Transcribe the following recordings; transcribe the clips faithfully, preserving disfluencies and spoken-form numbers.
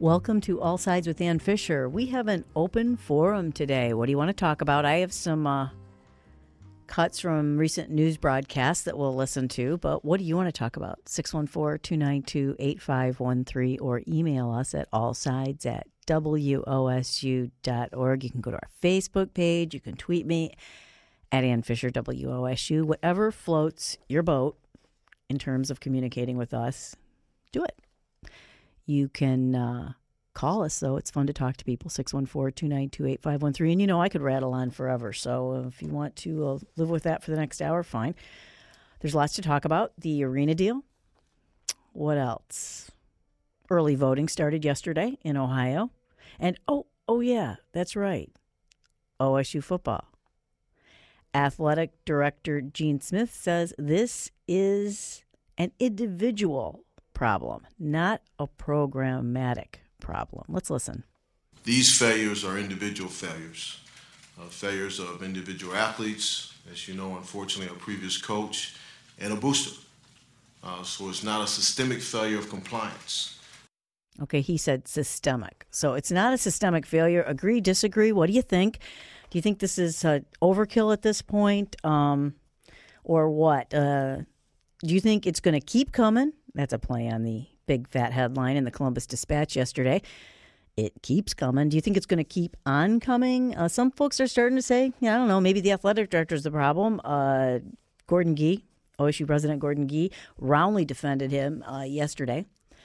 Welcome to All Sides with Ann Fisher. We have an open forum today. What do you want to talk about? I have some uh, cuts from recent news broadcasts that we'll listen to, but what do you want to talk about? six one four, two nine two, eight five one three or email us at allsides at W O S U dot org. You can go to our Facebook page. You can tweet me at Ann Fisher, W O S U. Whatever floats your boat in terms of communicating with us, do it. You can uh, call us, though. It's fun to talk to people, six one four, two nine two, eight five one three. And, you know, I could rattle on forever. So if you want to uh, live with that for the next hour, fine. There's lots to talk about. The arena deal. What else? Early voting started yesterday in Ohio. And, oh, oh yeah, that's right. O S U football. Athletic Director Gene Smith says this is an individual problem, not a programmatic problem. Let's listen. These failures are individual failures, uh, failures of individual athletes, as you know, unfortunately, a previous coach, and a booster. Uh, so it's not a systemic failure of compliance. Okay, he said systemic. So it's not a systemic failure. Agree, disagree? What do you think? Do you think this is uh, overkill at this point, um, or what? Uh, do you think it's going to keep coming? That's a play on the big fat headline in the Columbus Dispatch yesterday. It keeps coming. Do you think it's going to keep on coming? Uh, some folks are starting to say, yeah, I don't know, maybe the athletic director is the problem. Uh, Gordon Gee, O S U President Gordon Gee, roundly defended him uh, yesterday.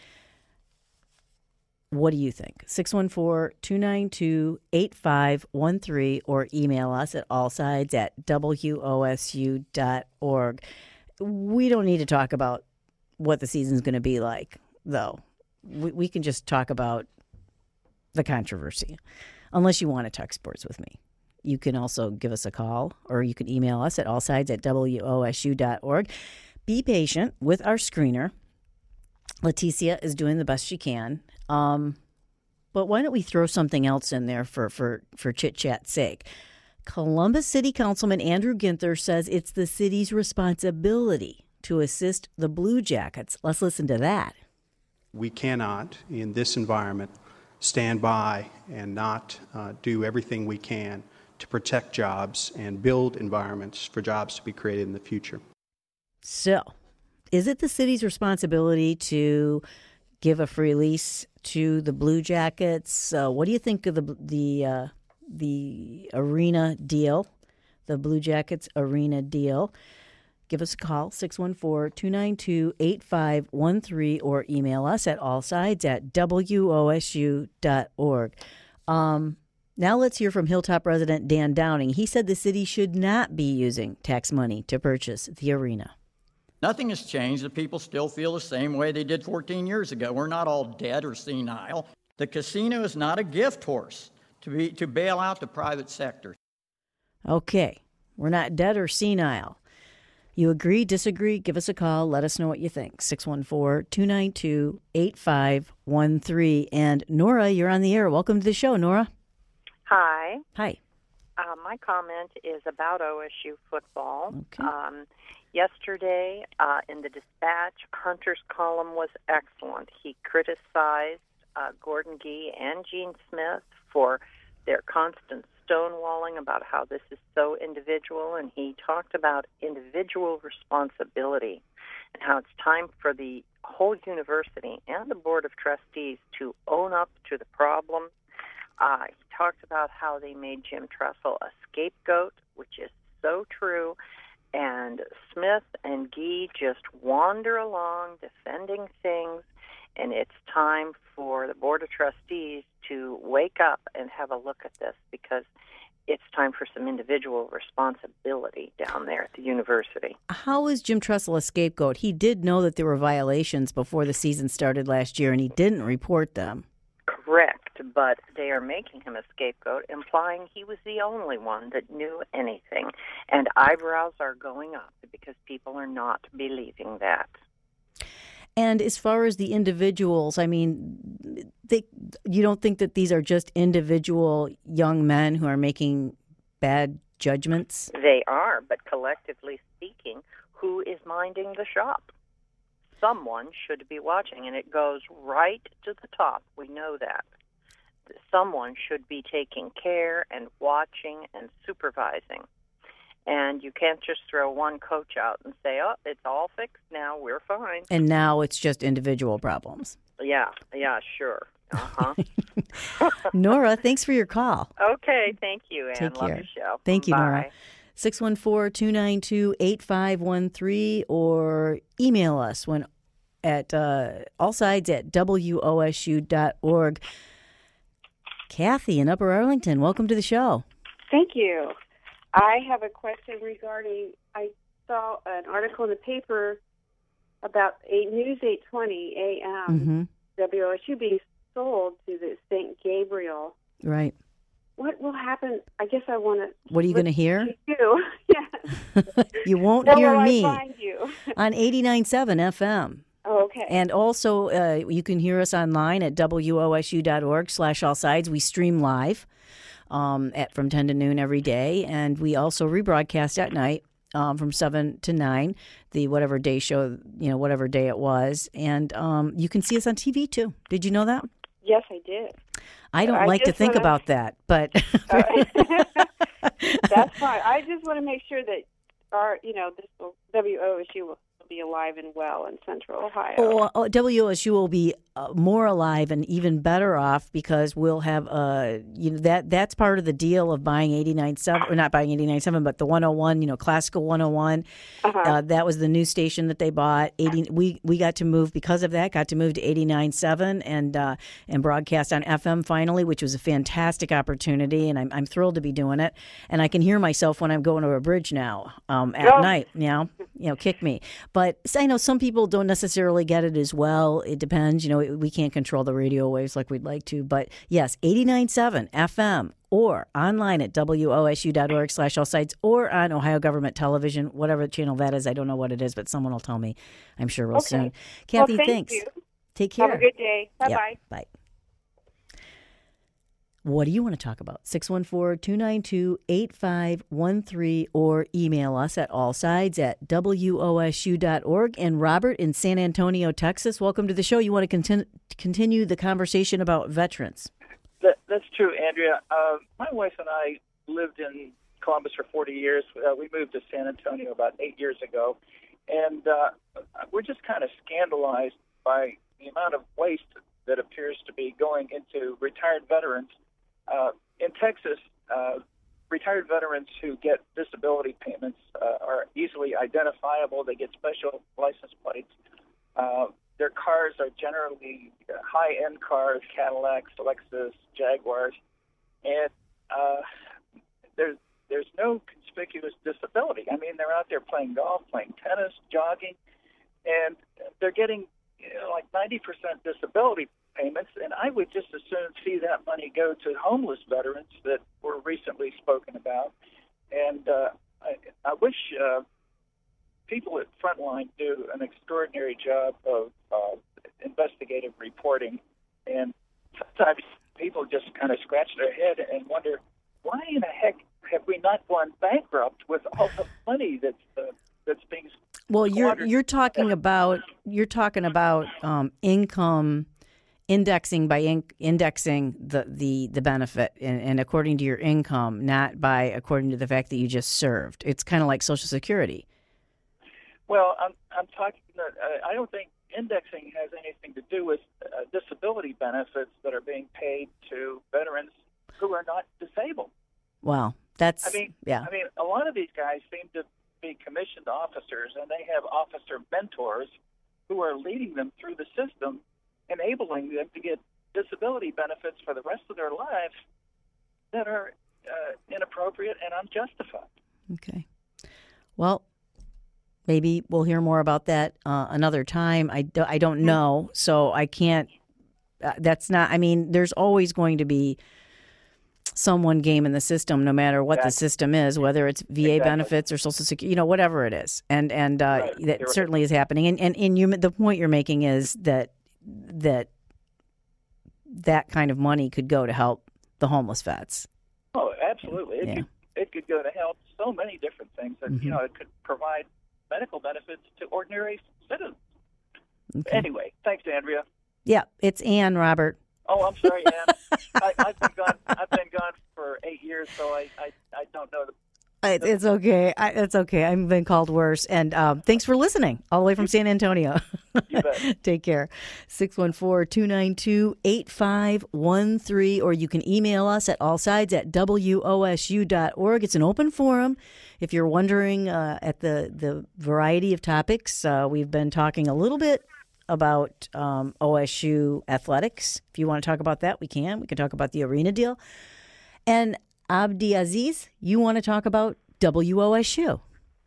What do you think? six one four, two nine two, eight five one three or email us at allsides at W O S U dot org. We don't need to talk about what the season's going to be like, though. We, we can just talk about the controversy, unless you want to talk sports with me. You can also give us a call, or you can email us at allsides at W O S U dot org. Be patient with our screener. Leticia is doing the best she can. Um, but why don't we throw something else in there for, for, for chit-chat's sake? Columbus City Councilman Andrew Ginther says it's the city's responsibility to assist the Blue Jackets. Let's listen to that. We cannot, in this environment, stand by and not uh, do everything we can to protect jobs and build environments for jobs to be created in the future. So, is it the city's responsibility to give a free lease to the Blue Jackets? Uh, what do you think of the the uh, the arena deal, the Blue Jackets arena deal? Give us a call, six one four, two nine two, eight five one three, or email us at allsides at W O S U dot org. Um, now let's hear from Hilltop resident Dan Downing. He said the city should not be using tax money to purchase the arena. Nothing has changed. The people still feel the same way they did fourteen years ago. We're not all dead or senile. The casino is not a gift horse to be to bail out the private sector. Okay, we're not dead or senile. You agree, disagree? Give us a call. Let us know what you think. six one four, two nine two, eight five one three. And Nora, you're on the air. Welcome to the show, Nora. Hi. Hi. Uh, my comment is about O S U football. Okay. Um, yesterday, uh, in the Dispatch, Hunter's column was excellent. He criticized uh, Gordon Gee and Gene Smith for their constant stonewalling about how this is so individual, and he talked about individual responsibility and how it's time for the whole university and the Board of Trustees to own up to the problem. Uh, he talked about how they made Jim Tressel a scapegoat, which is so true, and Smith and Gee just wander along defending things, and it's time for the Board of Trustees to wake up and have a look at this, because it's time for some individual responsibility down there at the university. How is Jim Tressel a scapegoat? He did know that there were violations before the season started last year, and he didn't report them. Correct, but they are making him a scapegoat, implying he was the only one that knew anything. And eyebrows are going up because people are not believing that. And as far as the individuals, I mean, they, you don't think that these are just individual young men who are making bad judgments? They are, but collectively speaking, who is minding the shop? someone should be watching, and it goes right to the top. We know that. Someone should be taking care and watching and supervising. And you can't just throw one coach out and say, oh, it's all fixed now, we're fine. And now it's just individual problems. Yeah, yeah, sure. Uh-huh. Nora, thanks for your call. Okay, thank you, Ann. Take Love care. your show. Thank you, Bye. Nora. six one four, two nine two, eight five one three or email us when at uh, allsides at W O S U dot org. Kathy in Upper Arlington, welcome to the show. Thank you. I have a question regarding, I saw an article in the paper about a News eight twenty A M, Mm-hmm. W O S U being sold to the Saint Gabriel. Right. What will happen? I guess I want to... What are you going to hear? You. Yes. You won't Where hear will me I find you? on eighty-nine point seven F M. Oh, okay. And also, uh, you can hear us online at W O S U dot org slash all sides. We stream live um, at from ten to noon every day. And we also rebroadcast at night um, from seven to nine, the whatever day show, you know, whatever day it was. And um, you can see us on T V, too. Did you know that? Yes, I did. I don't I like to just think wanna- about that, but... Uh, that's fine. I just want to make sure that our, you know, this will, W O S U will be alive and well in Central Ohio. Oh, oh, W O S U will be uh, more alive and even better off because we'll have uh you know that that's part of the deal of buying eighty-nine point seven or not buying eighty-nine point seven but the one oh one, you know, classical one oh one. Uh-huh. Uh, that was the new station that they bought. eighty we we got to move because of that. Got to move to eighty-nine point seven and uh, and broadcast on F M finally, which was a fantastic opportunity, and I'm I'm thrilled to be doing it. And I can hear myself when I'm going to a bridge now um, at Oh. night. You know, you know, kick me. But I know some people don't necessarily get it as well. It depends. You know, we can't control the radio waves like we'd like to. But yes, eighty-nine point seven F M or online at W O S U dot org slash all sites or on Ohio Government Television, whatever channel that is. I don't know what it is, but someone will tell me, I'm sure, real Okay. soon. Kathy, well, thank thanks. you. Take care. Have a good day. Bye-bye. Yep, bye. What do you want to talk about? six one four, two nine two, eight five one three or email us at allsides at W O S U dot org. And Robert in San Antonio, Texas, welcome to the show. You want to continu- continue the conversation about veterans? That, that's true, Andrea. Uh, my wife and I lived in Columbus for forty years. Uh, we moved to San Antonio about eight years ago. And uh, we're just kind of scandalized by the amount of waste that appears to be going into retired veterans. Uh, in Texas, uh, retired veterans who get disability payments uh, are easily identifiable. They get special license plates. Uh, their cars are generally high-end cars, Cadillacs, Lexus, Jaguars, and uh, there's there's no conspicuous disability. I mean, they're out there playing golf, playing tennis, jogging, and they're getting you know, like ninety percent disability payments, and I would just as soon see that money go to homeless veterans that were recently spoken about. And uh, I, I wish uh, people at Frontline do an extraordinary job of uh, investigative reporting. And sometimes people just kind of scratch their head and wonder, why in the heck have we not gone bankrupt with all the money that's uh, that's being Well, you're squandered? you're talking about you're talking about um, income indexing by in, indexing the, the, the benefit and, and according to your income, not by according to the fact that you just served. It's kind of like Social Security. Well, I'm I'm talking. Uh, I don't think indexing has anything to do with uh, disability benefits that are being paid to veterans who are not disabled. Wow, that's I mean, yeah. I mean, a lot of these guys seem to be commissioned officers, and they have officer mentors who are leading them through the system, enabling them to get disability benefits for the rest of their lives that are uh, inappropriate and unjustified. Okay. Well, maybe we'll hear more about that uh, another time. I, do, I don't know, so I can't. Uh, that's not. I mean, there's always going to be someone game in the system, no matter what Exactly. the system is, whether it's V A Exactly. benefits or Social Security, you know, whatever it is, and and uh, Right. that You're certainly right. is happening. And and, and you, the point you're making is that that that kind of money could go to help the homeless vets. Oh, absolutely. It Yeah. could it could go to help so many different things. That Mhm. you know, it could provide medical benefits to ordinary citizens. Okay. Anyway, thanks, Andrea. Yeah, it's Ann, Robert. Oh, I'm sorry, Ann. I, I've been gone. I've been gone for eight years, so I, I, I don't know. The, It, it's okay. I, it's okay. I've been called worse. And um, thanks for listening all the way from San Antonio. You bet. Take care. six one four, two nine two, eight five one three, or you can email us at allsides at W O S U dot org. It's an open forum. If you're wondering uh, at the, the variety of topics, uh, we've been talking a little bit about um, O S U athletics. If you want to talk about that, we can. We can talk about the arena deal. And Abdi Aziz, you want to talk about W O S U.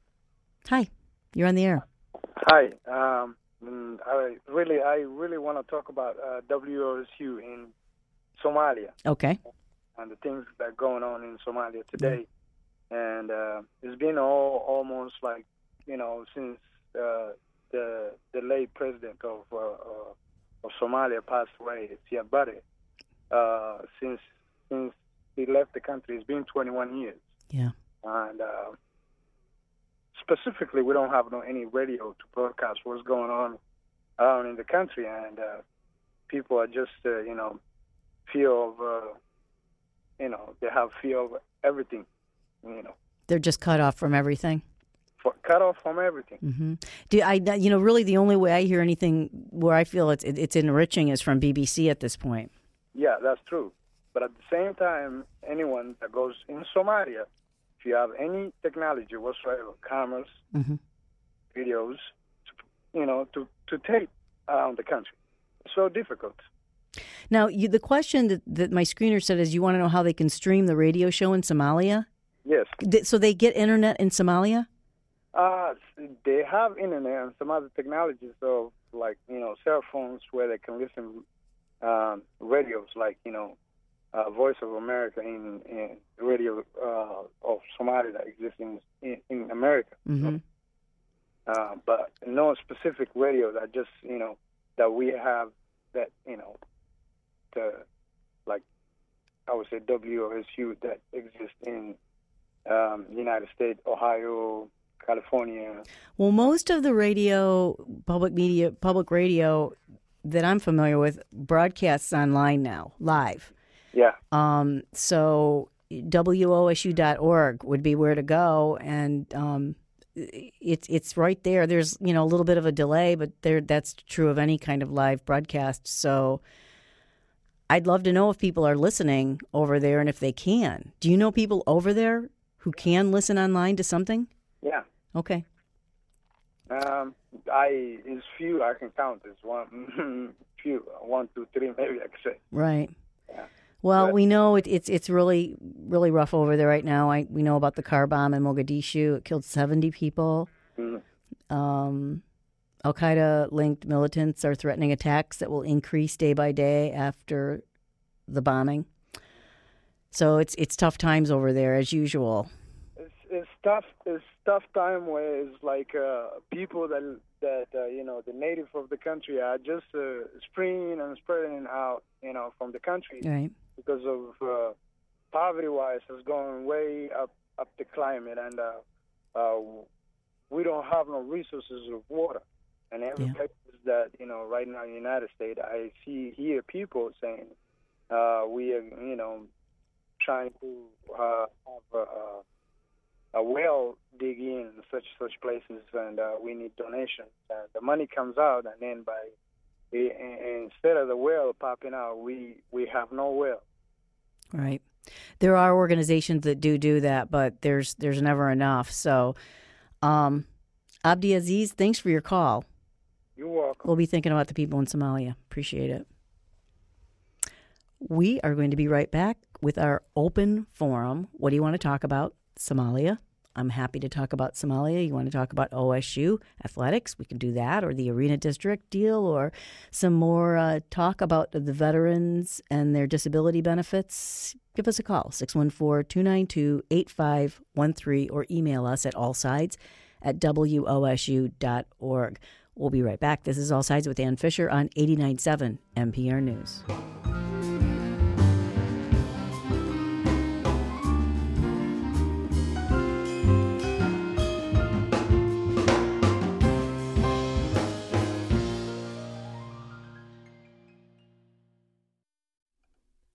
Hi, you're on the air. Hi. Um, I really, I really want to talk about uh, W O S U in Somalia. Okay. And the things that are going on in Somalia today. And uh, it's been all almost like, you know, since uh, the the late president of uh, uh, of Somalia passed away, Siad Barre. Uh, since since he left the country, it's been twenty-one years. Yeah. And uh, specifically, we don't have no any radio to broadcast what's going on around in the country, and uh, people are just, uh, you know, fear of, uh, you know, they have fear of everything, you know. They're just cut off from everything. For, cut off from everything. Mm-hmm. Do I? You know, really, the only way I hear anything where I feel it's it's enriching is from B B C at this point. Yeah, that's true. But at the same time, anyone that goes in Somalia, if you have any technology whatsoever, cameras, mm-hmm. videos, you know, to, to tape around the country, it's so difficult. Now, you, the question that, that my screener said is, you want to know how they can stream the radio show in Somalia? Yes. So they get internet in Somalia? Uh, they have internet and some other technologies, so like, you know, cell phones where they can listen um, radios, like, you know, uh, Voice of America in, in radio uh, of Somalia that exists in, in, in America. Mm-hmm. Uh, but no specific radio that just, you know, that we have that, you know, the, like, I would say W O S U that exists in um, the United States, Ohio, California. Well, most of the radio, public media, public radio that I'm familiar with broadcasts online now, live. Yeah. Um, so W O S U dot org would be where to go, and um, it's it's right there. There's, you know, a little bit of a delay, but there that's true of any kind of live broadcast. So I'd love to know if people are listening over there and if they can. Do you know people over there who can listen online to something? Yeah. Okay. Um, I it's few I can count. It's one, few, one, two, three, maybe I could say. Right. Yeah. Well, But- we know it, it's it's really really rough over there right now. I we know about the car bomb in Mogadishu. It killed seventy people. Mhm. Um, Al Qaeda linked militants are threatening attacks that will increase day by day after the bombing. So it's it's tough times over there as usual. It's it's tough. It's tough time where it's like uh, people that that uh, you know the native of the country are just uh, spreading and spreading out, you know, from the country Right. because of uh, poverty-wise has gone way up up the climate, and uh, uh, we don't have no resources of water. And every Yeah. place that, you know, right now in the United States, I see hear people saying uh, we are, you know, trying to uh, have a, a, a well dig in such such places, and uh, we need donations. And the money comes out, and then by i- instead of the well popping out, we we have no well. Right. There are organizations that do do that, but there's there's never enough. So, um, Abdi Aziz, thanks for your call. You're welcome. We'll be thinking about the people in Somalia. Appreciate it. We are going to be right back with our open forum. What do you want to talk about? Somalia. I'm happy to talk about Somalia. You want to talk about O S U athletics? We can do that, or the Arena District deal, or some more uh, talk about the veterans and their disability benefits. Give us a call, six one four, two nine two, eight five one three, or email us at allsides at W O S U dot org. We'll be right back. This is All Sides with Ann Fisher on eighty-nine point seven N P R News.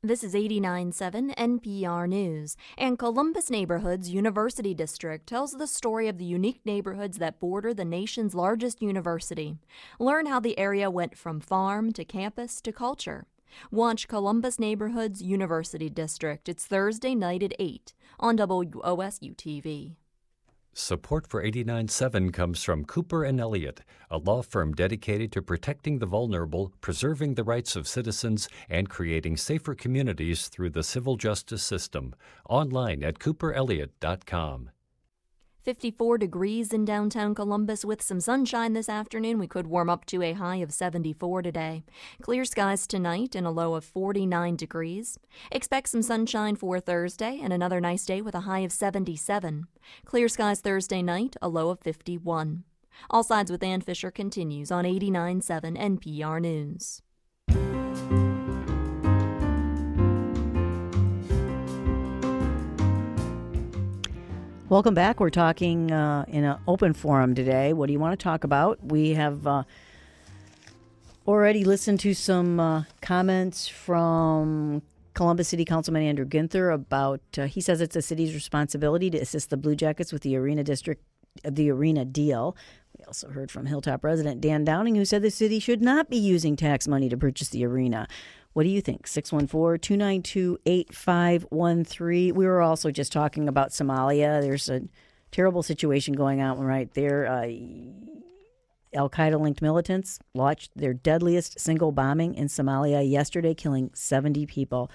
This is eighty-nine point seven N P R News, and Columbus Neighborhoods University District tells the story of the unique neighborhoods that border the nation's largest university. Learn how the area went from farm to campus to culture. Watch Columbus Neighborhoods University District. It's Thursday night at eight on W O S U T V. Support for eighty-nine point seven comes from Cooper and Elliott, a law firm dedicated to protecting the vulnerable, preserving the rights of citizens, and creating safer communities through the civil justice system. Online at cooper elliott dot com. fifty-four degrees in downtown Columbus with some sunshine this afternoon. We could warm up to a high of seventy-four today. Clear skies tonight and a low of forty-nine degrees. Expect some sunshine for Thursday and another nice day with a high of seventy-seven. Clear skies Thursday night, a low of fifty-one. All Sides with Ann Fisher continues on eighty-nine point seven N P R News. Welcome back. We're talking uh, in an open forum today. What do you want to talk about? We have uh, already listened to some uh, comments from Columbus City Councilman Andrew Ginther about, uh, he says it's the city's responsibility to assist the Blue Jackets with the arena district, the arena deal. We also heard from Hilltop resident Dan Downing, who said the city should not be using tax money to purchase the arena. What do you think? six one four, two nine two, eight five one three. We were also just talking about Somalia. There's a terrible situation going on right there. Uh, Al-Qaeda-linked militants launched their deadliest single bombing in Somalia yesterday, killing seventy people.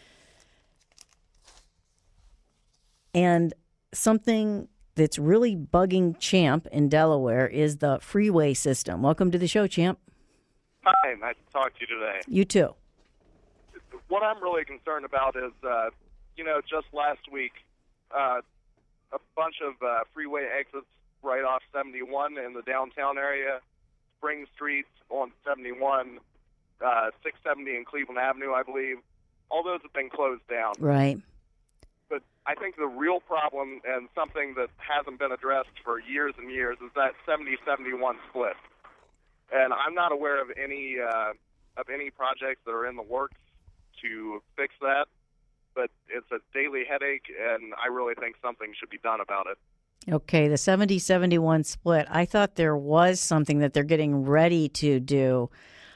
And something that's really bugging Champ in Delaware is the freeway system. Welcome to the show, Champ. Hi, nice to talk to you today. You too. What I'm really concerned about is, uh, you know, just last week, uh, a bunch of uh, freeway exits right off seventy-one in the downtown area, Spring Street on seventy-one, uh, six seventy in Cleveland Avenue, I believe. All those have been closed down. Right. But I think the real problem, and something that hasn't been addressed for years and years, is that seventy seventy-one split. And I'm not aware of any uh, of any projects that are in the works to fix that, but it's a daily headache, and I really think something should be done about it. Okay, the seventy seventy-one split. I thought there was something that they're getting ready to do.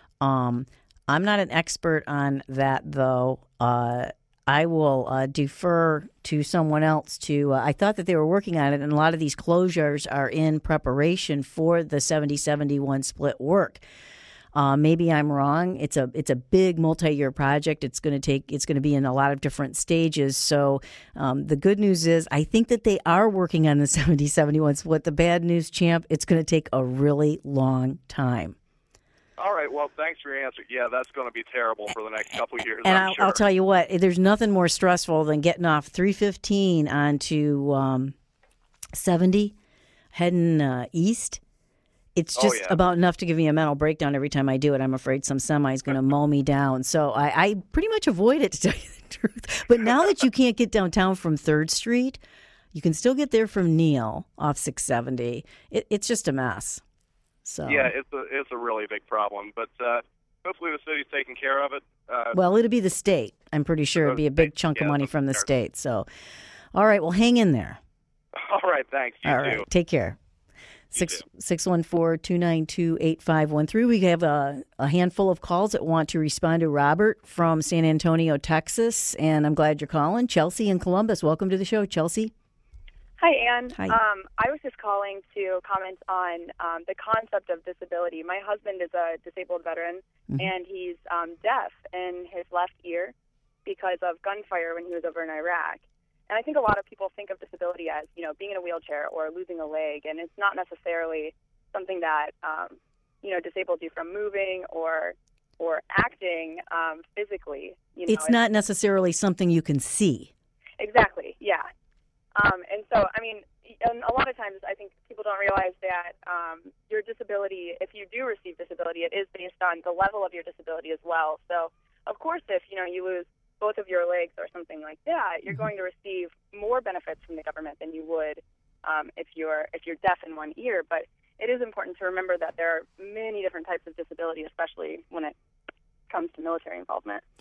Um, I'm not an expert on that, though. Uh, I will uh, defer to someone else to, uh, I thought that they were working on it, and a lot of these closures are in preparation for the seventy seventy-one split work. Uh, maybe I'm wrong. It's a it's a big multi-year project. It's going to take. It's going to be in a lot of different stages. So um, the good news is, I think that they are working on the seventy seventy-one split. The bad news, Champ, it's going to take a really long time. All right. Well, thanks for your answer. Yeah, that's going to be terrible for the next couple of years. And I'm I'll, sure. I'll tell you what. There's nothing more stressful than getting off three fifteen onto um, seventy, heading uh, east. It's just oh, yeah. about enough to give me a mental breakdown every time I do it. I'm afraid some semi is going to mow me down. So I, I pretty much avoid it, to tell you the truth. But now that you can't get downtown from third Street, you can still get there from Neal off six seventy. It, it's just a mess. So yeah, it's a it's a really big problem. But uh, hopefully the city's taking care of it. Uh, well, it'll be the state. I'm pretty sure it'd be a big chunk yeah, of money from the state. So, all right, well, hang in there. All right, thanks. You all too. right, take care. Six six one four two nine two eight five one three. We have a, a handful of calls that want to respond to Robert from San Antonio, Texas, and I'm glad you're calling. Chelsea in Columbus, welcome to the show, Chelsea. Hi, Ann. Hi. Um, I was just calling to comment on um, the concept of disability. My husband is a disabled veteran, mm-hmm. and he's um, deaf in his left ear because of gunfire when he was over in Iraq. And I think a lot of people think of disability as, you know, being in a wheelchair or losing a leg, and it's not necessarily something that, um, you know, disables you from moving or or acting um, physically. You know, it's, it's not necessarily something you can see. Exactly, yeah. Um, and so, I mean, and a lot of times I think people don't realize that um, your disability, if you do receive disability, it is based on the level of your disability as well. So, of course, if, you know, you lose both of your legs or something like that, you're going to receive more benefits from the government than you would um, if you're if you're deaf in one ear. But it is important to remember that there are many different types of disability, especially when it comes to military involvement.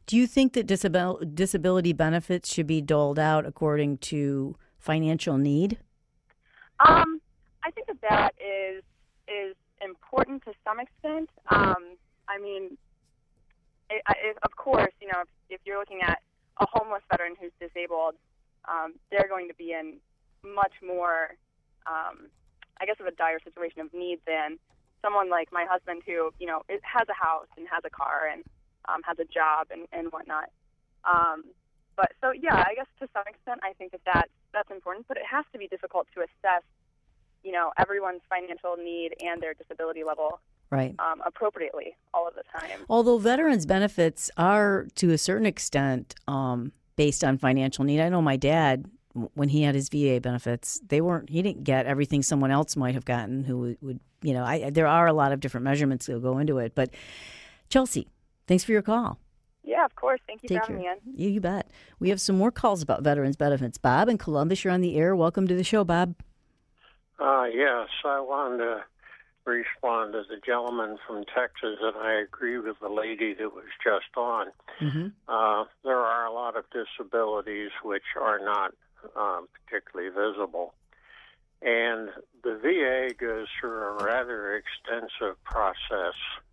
Do you think that disabil- disability benefits should be doled out according to financial need? Um, I think that that is is important to some extent. Um, I mean, it, it, of course, you know, if, if you're looking at a homeless veteran who's disabled, um, they're going to be in much more, um, I guess, of a dire situation of need than someone like my husband who, you know, it has a house and has a car and um, has a job and, and whatnot. Um, but so, yeah, I guess to some extent I think that that's, that's important, but it has to be difficult to assess, you know, everyone's financial need and their disability level right. um, appropriately all of the time. Although veterans' benefits are, to a certain extent, um, based on financial need. I know my dad, when he had his V A benefits, they weren't. He didn't get everything someone else might have gotten. Who would, would you know? I, there are a lot of different measurements that go into it. But Chelsea, thanks for your call. Yeah, of course. Thank you Take for having care. me in. You, you bet. We have some more calls about veterans' benefits. Bob in Columbus, you're on the air. Welcome to the show, Bob. Uh, yes, I wanted to respond to the gentleman from Texas, and I agree with the lady that was just on. Mm-hmm. Uh, there are a lot of disabilities which are not um, particularly visible. And the V A goes through a rather extensive process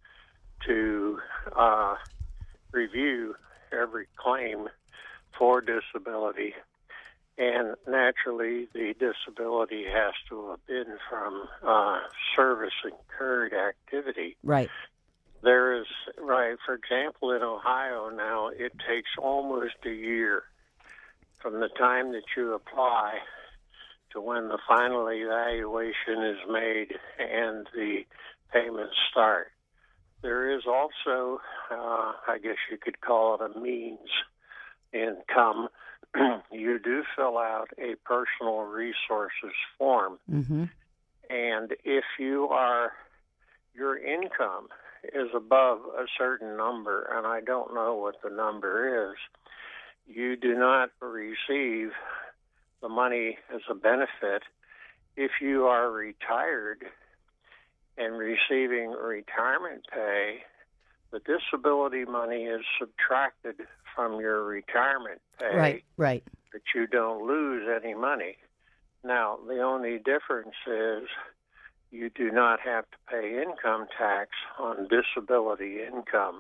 to uh, review every claim for disability. And naturally, the disability has to have been from uh, service-incurred activity. Right. There is, right, for example, in Ohio now, it takes almost a year from the time that you apply to when the final evaluation is made and the payments start. There is also, uh, I guess you could call it a means income. You do fill out a personal resources form. Mm-hmm. And if you are, your income is above a certain number, and I don't know what the number is, you do not receive the money as a benefit. If you are retired and receiving retirement pay, the disability money is subtracted from your retirement pay. Right, right. But you don't lose any money. Now, the only difference is you do not have to pay income tax on disability income.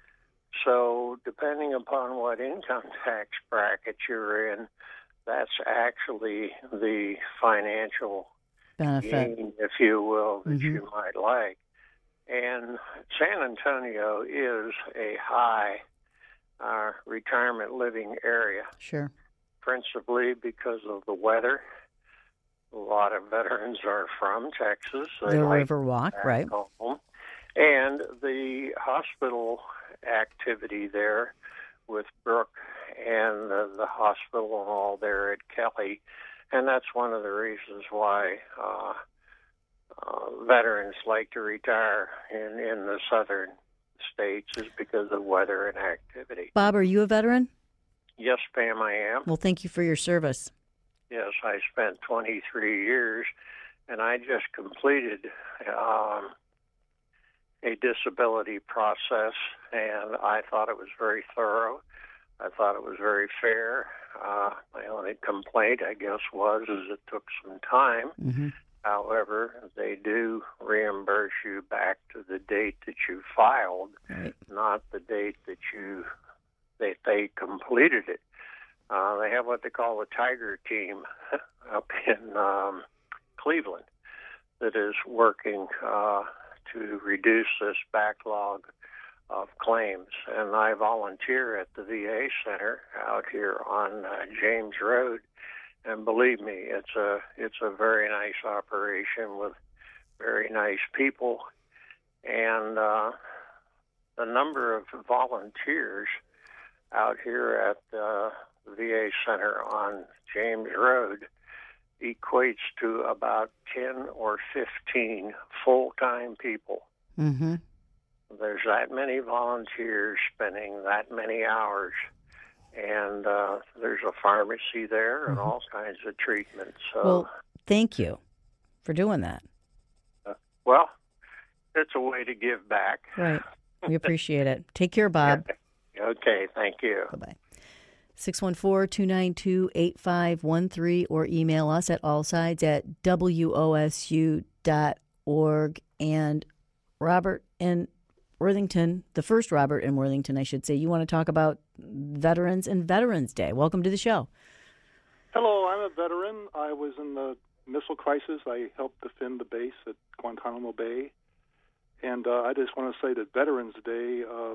So, depending upon what income tax bracket you're in, that's actually the financial benefit, gain, if you will, that mm-hmm. you might like. And San Antonio is a high uh, retirement living area. Sure. Principally because of the weather. A lot of veterans are from Texas. They the like Riverwalk, right. Home. And the hospital activity there with Brooke and the, the hospital and all there at Kelly. And that's one of the reasons why uh, uh, veterans like to retire in, in the southern states is because of weather and activity. Bob, are you a veteran? Yes, Pam, I am. Well, thank you for your service. Yes, I spent twenty-three years, and I just completed um, a disability process, and I thought it was very thorough. I thought it was very fair. Uh, my only complaint, I guess, was is it took some time. Mm-hmm. However, they do reimburse you back to the date that you filed, right. not the date that you that they completed it. Uh, they have what they call a Tiger team up in um, Cleveland that is working uh, to reduce this backlog of claims. And I volunteer at the V A Center out here on uh, James Road. And believe me, it's a it's a very nice operation with very nice people. And uh, the number of volunteers out here at uh, the V A Center on James Road equates to about ten or fifteen full-time people. Mm-hmm. There's that many volunteers spending that many hours. And uh, there's a pharmacy there and mm-hmm. all kinds of treatments. So, well, thank you for doing that. Uh, well, it's a way to give back. Right. We appreciate it. Take care, Bob. Yeah. Okay, thank you. Bye-bye. six one four, two nine two, eight five one three or email us at allsides at W O S U dot org. And Robert in Worthington, the first Robert in Worthington, I should say, you want to talk about veterans and Veterans Day. Welcome to the show. Hello, I'm a veteran. I was in the missile crisis. I helped defend the base at Guantanamo Bay. And uh, I just want to say that Veterans Day uh,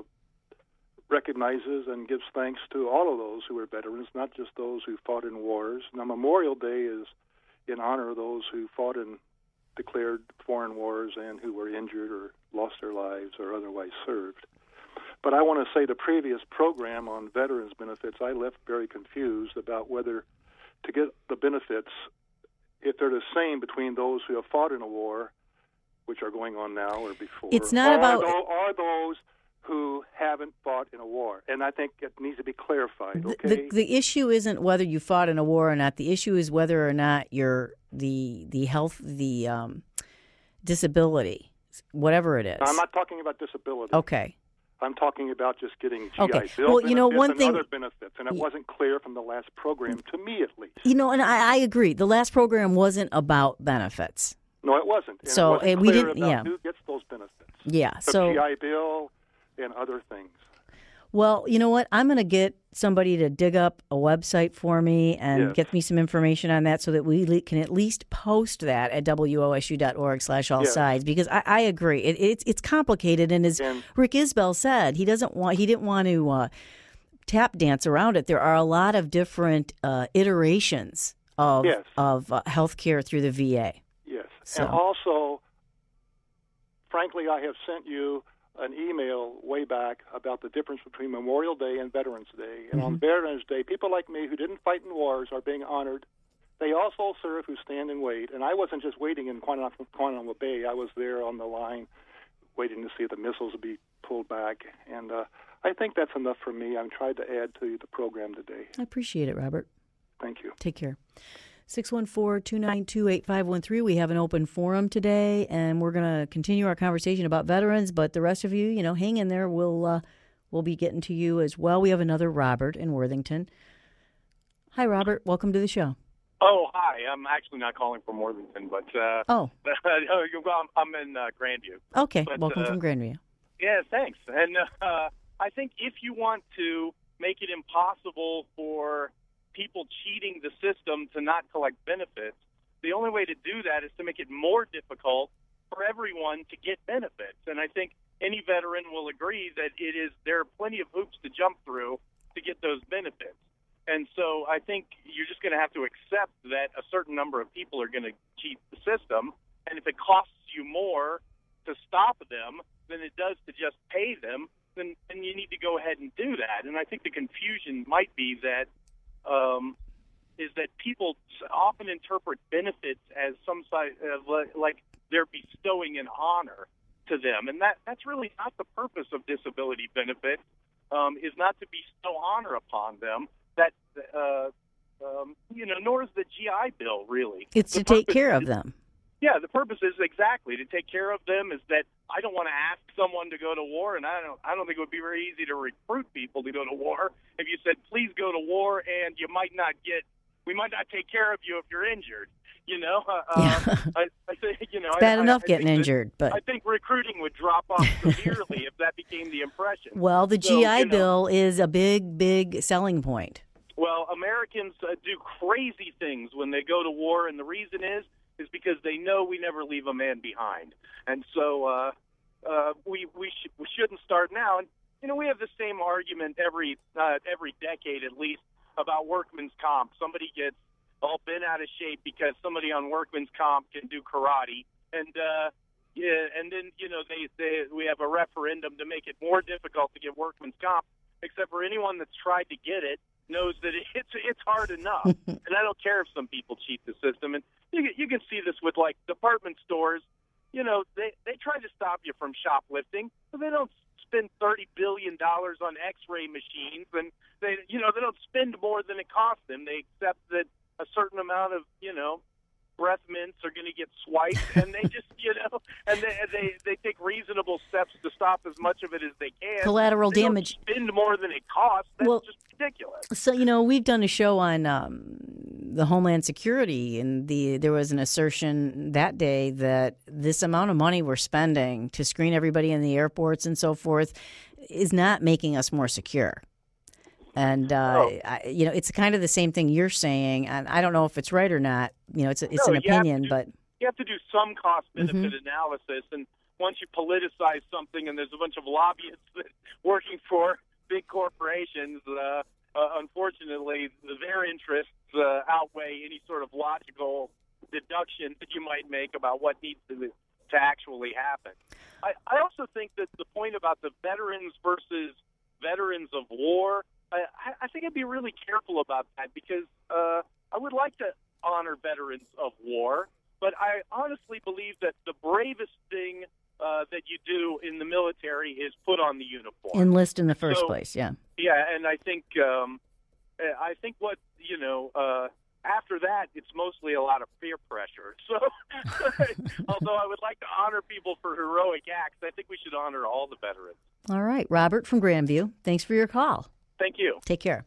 recognizes and gives thanks to all of those who are veterans, not just those who fought in wars. Now, Memorial Day is in honor of those who fought in declared foreign wars and who were injured or lost their lives or otherwise served. But I want to say the previous program on veterans benefits, I left very confused about whether to get the benefits, if they're the same between those who have fought in a war, which are going on now or before. It's not or about... Those, are those who haven't fought in a war. And I think it needs to be clarified, okay? The, the, the issue isn't whether you fought in a war or not. The issue is whether or not you're the the health, the um, disability, whatever it is. I'm not talking about disability. Okay. I'm talking about just getting G I Okay. Bill Well, benefits you know, one and thing- other benefits, and it wasn't clear from the last program, to me at least. You know, and I, I agree. The last program wasn't about benefits. No, it wasn't. And So, it wasn't and we clear didn't- about yeah. who gets those benefits. Yeah, The so- G I Bill and other things. Well, you know what? I'm going to get somebody to dig up a website for me and Yes. get me some information on that so that we le- can at least post that at W O S U dot org slash all Yes. sides, because I, I agree. It, it's it's complicated, and as And- Rick Isbell said, he doesn't want he didn't want to uh, tap dance around it. There are a lot of different uh, iterations of Yes. of uh, health care through the V A. Yes. So- And also, frankly, I have sent you an email way back about the difference between Memorial Day and Veterans Day. And on Mhm. Veterans Day, people like me who didn't fight in wars are being honored. They also serve who stand and wait. And I wasn't just waiting in Guantanamo Guantanamo Bay. I was there on the line waiting to see the missiles be pulled back. And uh, I think that's enough for me. I'm trying to add to the program today. I appreciate it, Robert. Thank you. Take care. six one four, two nine two, eight five one three. We have an open forum today, and we're going to continue our conversation about veterans, but the rest of you, you know, hang in there. We'll, uh, we'll be getting to you as well. We have another Robert in Worthington. Hi, Robert. Welcome to the show. Oh, hi. I'm actually not calling from Worthington, but uh, Oh. I'm, I'm in uh, Grandview. Okay. But, Welcome uh, from Grandview. Yeah, thanks. And uh, I think if you want to make it impossible for people cheating the system to not collect benefits, the only way to do that is to make it more difficult for everyone to get benefits. And I think any veteran will agree that it is there are plenty of hoops to jump through to get those benefits. And so I think you're just going to have to accept that a certain number of people are going to cheat the system. And if it costs you more to stop them than it does to just pay them, then, then you need to go ahead and do that. And I think the confusion might be that um, is that people often interpret benefits as some side, uh, like they're bestowing an honor to them. And that, that's really not the purpose of disability benefits, um, is not to bestow honor upon them. That, uh, um, you know, nor is the G I Bill, really. It's The to take purpose care of is- them. Yeah, the purpose is exactly to take care of them. Is that I don't want to ask someone to go to war, and I don't. I don't think it would be very easy to recruit people to go to war. If you said, "Please go to war," and you might not get, we might not take care of you if you're injured. You know, uh, Yeah. I, I think you know It's I- bad I, enough I getting think that- injured, but- I think recruiting would drop off severely if that became the impression. Well, the So, G I you know, Bill is a big, big selling point. Well, Americans uh, do crazy things when they go to war, and the reason is is because they know we never leave a man behind, and so uh, uh, we we sh- we shouldn't start now. And you know, we have the same argument every uh, every decade at least about workman's comp. Somebody gets all bent out of shape because somebody on workman's comp can do karate, and uh, yeah, and then you know they, they we have a referendum to make it more difficult to get workman's comp. Except for anyone that's tried to get it knows that it's it's hard enough. And I don't care if some people cheat the system. And you can- you can see this with like department stores. You know, they they try to stop you from shoplifting, but they don't spend thirty billion dollars on X-ray machines, and they you know they don't spend more than it costs them. They accept that a certain amount of you know breath mints are going to get swiped, and they just you know and they, they they take reasonable steps to stop as much of it as they can. Collateral they damage. Don't spend more than it costs. That's Well, just ridiculous. So, you know, we've done a show on um, the Homeland Security, and the there was an assertion that day that this amount of money we're spending to screen everybody in the airports and so forth is not making us more secure. And, uh, Oh. I, you know, it's kind of the same thing you're saying, and I don't know if it's right or not. You know, it's a, it's No, an you have to opinion, do- but You have to do some cost-benefit Mhm. analysis, and once you politicize something and there's a bunch of lobbyists that working for big corporations, uh, uh, unfortunately, their interests uh, outweigh any sort of logical deduction that you might make about what needs to, to actually happen. I, I also think that the point about the veterans versus veterans of war, I, I think I'd be really careful about that because uh, I would like to honor veterans of war, but I honestly believe that the bravest thing uh, that you do in the military is put on the uniform. enlist in the first So- place, yeah. Yeah, and I think um, I think what you know uh, after that, it's mostly a lot of peer pressure. So, although I would like to honor people for heroic acts, I think we should honor all the veterans. All right, Robert from Grandview, thanks for your call. Thank you. Take care.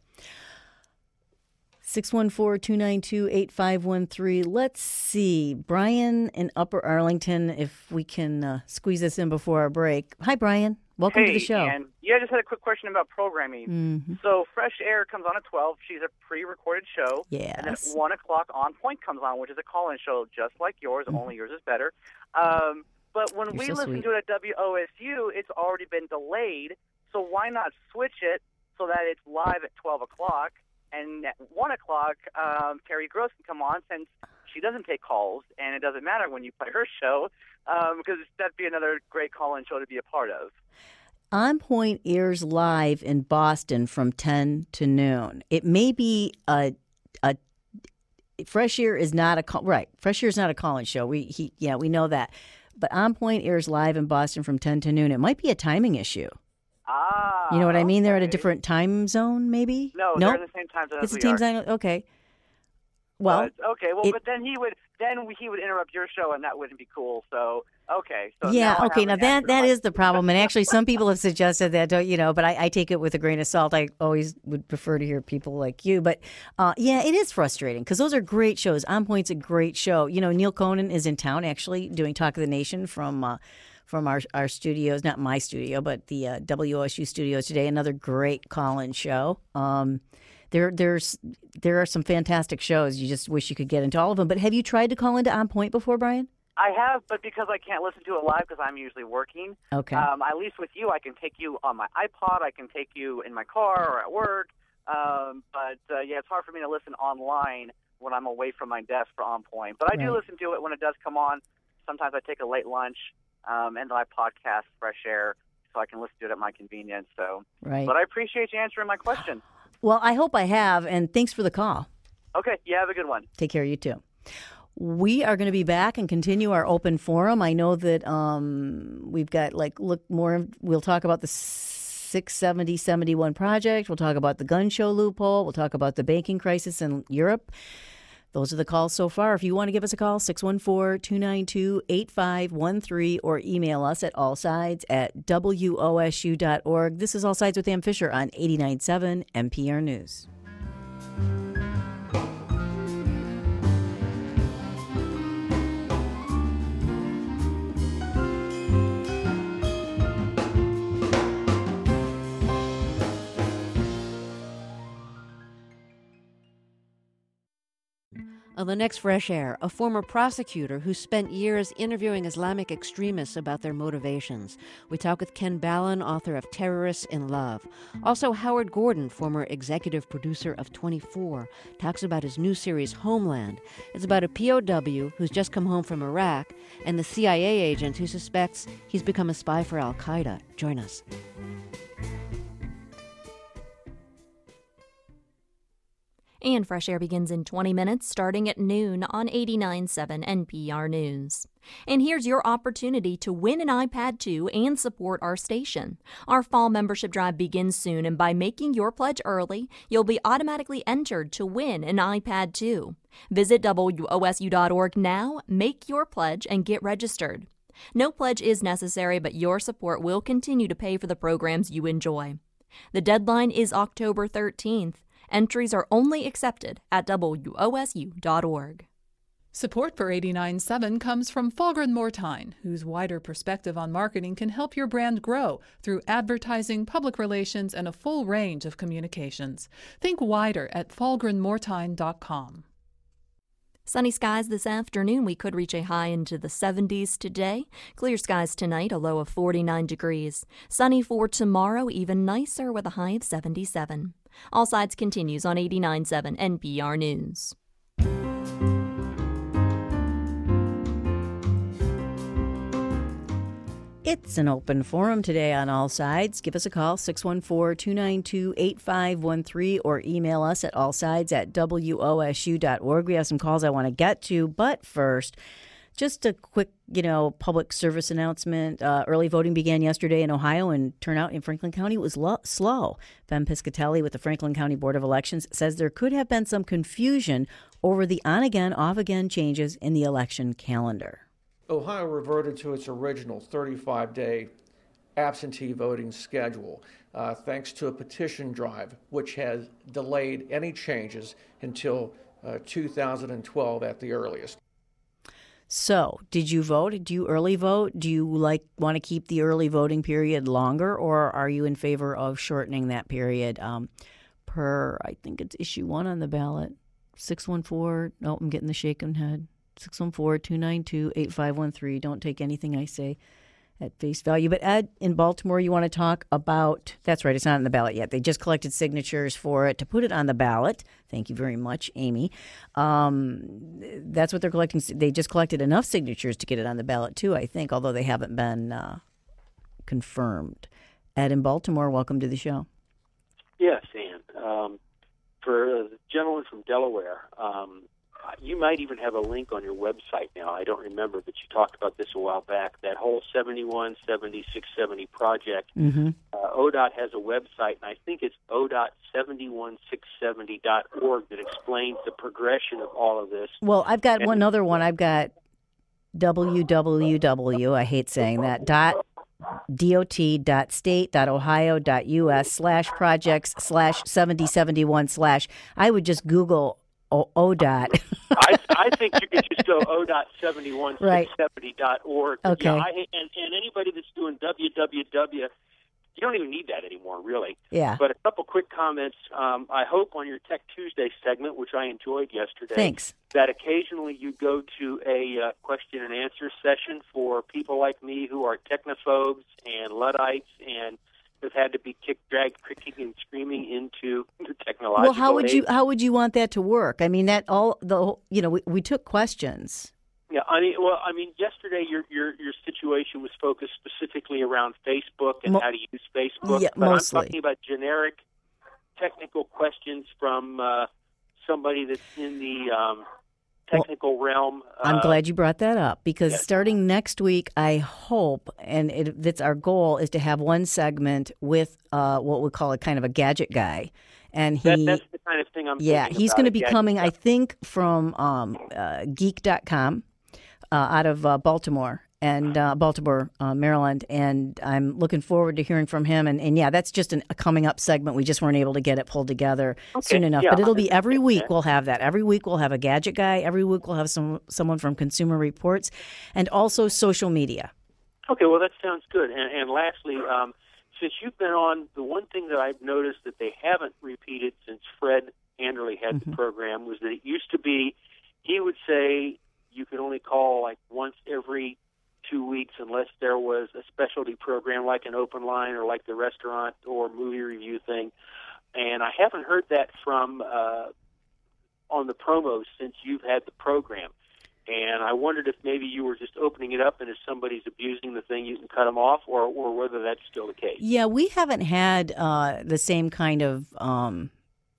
six one four, two nine two, eight five one three. Let's see. Brian in Upper Arlington, if we can uh, squeeze this in before our break. Hi, Brian. Welcome hey, to the show. And yeah, I just had a quick question about programming. Mhm. So Fresh Air comes on at twelve. She's a pre-recorded show. And then at Yes. one o'clock, On Point comes on, which is a call-in show just like yours, Mhm. only yours is better. Um, but when You're we so listen sweet. to it at W O S U, it's already been delayed. So why not switch it so that it's live at twelve o'clock? And at one o'clock, um, Terry Gross can come on since she doesn't take calls, and it doesn't matter when you play her show um, because that'd be another great call-in show to be a part of. On Point airs live in Boston from ten to noon. It may be a a Fresh Air is not a call, right. Fresh Air is not a call-in show. We he yeah we know that, but On Point airs live in Boston from ten to noon. It might be a timing issue. Ah, You know what I mean? They're at a okay. different time zone, maybe. No, nope. they're in the same time zone It's as the we same are. zone. Okay. Well, But- okay. Well, it- but then he would then he would interrupt your show, and that wouldn't be cool. So okay. So yeah, now I okay. have Now an that answer to that my- is the problem, and actually, some people have suggested that. Don't you know? But I, I take it with a grain of salt. I always would prefer to hear people like you. But uh, yeah, it is frustrating because those are great shows. On Point's a great show. You know, Neil Conan is in town actually doing Talk of the Nation from. Uh, From our our studios, not my studio, but the uh, W O S U studios today. Another great call-in show. Um, there there's there are some fantastic shows. You just wish you could get into all of them. But have you tried to call into On Point before, Brian? I have, but because I can't listen to it live because I'm usually working. Okay. Um, at least with you, I can take you on my iPod. I can take you in my car or at work. Um, but uh, yeah, it's hard for me to listen online when I'm away from my desk for On Point. But I do Right. listen to it when it does come on. Sometimes I take a late lunch. Um, and then I podcast Fresh Air so I can listen to it at my convenience. So, Right. But I appreciate you answering my question. Well, I hope I have, and thanks for the call. Okay, you have a good one. Take care, you too. We are going to be back and continue our open forum. I know that um, we've got, like, look more, we'll talk about the six seventy seventy-one project. We'll talk about the gun show loophole. We'll talk about the banking crisis in Europe. Those are the calls so far. If you want to give us a call, six one four, two nine two, eight five one three, or email us at allsides at W O S U dot org. This is All Sides with Ann Fisher on eighty-nine point seven N P R News. On the next Fresh Air, a former prosecutor who spent years interviewing Islamic extremists about their motivations. We talk with Ken Ballin, author of Terrorists in Love. Also, Howard Gordon, former executive producer of twenty-four, talks about his new series Homeland. It's about a P O W who's just come home from Iraq and the C I A agent who suspects he's become a spy for Al-Qaeda. Join us. And Fresh Air begins in twenty minutes, starting at noon on eighty-nine point seven N P R News. And here's your opportunity to win an iPad two and support our station. Our fall membership drive begins soon, and by making your pledge early, you'll be automatically entered to win an iPad two. Visit W O S U dot org now, make your pledge, and get registered. No pledge is necessary, but your support will continue to pay for the programs you enjoy. The deadline is October thirteenth. Entries are only accepted at W O S U dot org. Support for eighty-nine point seven comes from Fahlgren Mortine, whose wider perspective on marketing can help your brand grow through advertising, public relations, and a full range of communications. Think wider at fahlgren mortine dot com. Sunny skies this afternoon. We could reach a high into the seventies today. Clear skies tonight, a low of forty-nine degrees. Sunny for tomorrow, even nicer with a high of seventy-seven. All Sides continues on eighty-nine point seven N P R News. It's an open forum today on All Sides. Give us a call, six one four, two nine two, eight five one three, or email us at allsides at W O S U dot org. We have some calls I want to get to, but first, just a quick, you know, public service announcement. Uh, early voting began yesterday in Ohio, and turnout in Franklin County was lo- slow. Ben Piscatelli with the Franklin County Board of Elections says there could have been some confusion over the on-again, off-again changes in the election calendar. Ohio reverted to its original thirty-five day absentee voting schedule, uh, thanks to a petition drive, which has delayed any changes until uh, two thousand twelve at the earliest. So, did you vote? Do you early vote? Do you like want to keep the early voting period longer, or are you in favor of shortening that period? Um, per, I think it's issue one on the ballot, six one four. No, I'm getting the shaken head. six one four, two nine two, eight five one three. Don't take anything I say at face value. But Ed, in Baltimore, you want to talk about, that's right, it's not on the ballot yet. They just collected signatures for it to put it on the ballot. Thank you very much, Amy. Um, that's what they're collecting. They just collected enough signatures to get it on the ballot, too, I think, although they haven't been uh, confirmed. Ed, in Baltimore, welcome to the show. Yes, Ann. Um, for the gentleman from Delaware, um, you might even have a link on your website now. I don't remember, but you talked about this a while back. That whole seventy-one seventy, six seventy project. Mm-hmm. Uh, O D O T has a website, and I think it's O D O T seventy-one six seventy dot org that explains the progression of all of this. Well, I've got and, one other one. I've got W W W, I hate saying that, dot dot.state.ohio.us slash projects slash seventy seventy-one slash. I would just Google O- ODOT. I, I think you could just go O D O T seventy-one six seventy dot org. Okay. Yeah, I, and, and anybody that's doing W W W, you don't even need that anymore, really. Yeah. But a couple quick comments. Um, I hope on your Tech Tuesday segment, which I enjoyed yesterday, Thanks. that occasionally you go to a uh, question and answer session for people like me who are technophobes and Luddites and have had to be kicked, dragged, kicking and screaming into the technological Well, how would age. you how would you want that to work? I mean, that all the you know we, we took questions. Yeah, I mean, well, I mean, yesterday your your your situation was focused specifically around Facebook and Mo- how to use Facebook. Yeah, but mostly. I'm talking about generic technical questions from uh, somebody that's in the um, technical well, realm. I'm uh, glad you brought that up because yes. starting next week, I hope, and it, that's our goal, is to have one segment with uh, what we call a kind of a gadget guy. And he, that, that's the kind of thing I'm yeah, thinking he's about, going to a be gadget coming, guy. I think, from um, uh, geek dot com uh, out of uh, Baltimore. and uh, Baltimore, uh, Maryland, and I'm looking forward to hearing from him. And, and yeah, that's just an, a coming up segment. We just weren't able to get it pulled together Okay, soon enough. yeah, but it'll be every week. okay. We'll have that. Every week we'll have a gadget guy. Every week we'll have some someone from Consumer Reports, and also social media. Okay, well, that sounds good. And, and lastly, um, since you've been on, the one thing that I've noticed that they haven't repeated since Fred Anderley had Mm-hmm. the program was that it used to be, he would say you could only call like once every two weeks unless there was a specialty program like an open line or like the restaurant or movie review thing. And I haven't heard that from uh, on the promos since you've had the program. And I wondered if maybe you were just opening it up, and if somebody's abusing the thing, you can cut them off, or, or whether that's still the case. Yeah, we haven't had uh, the same kind of, um,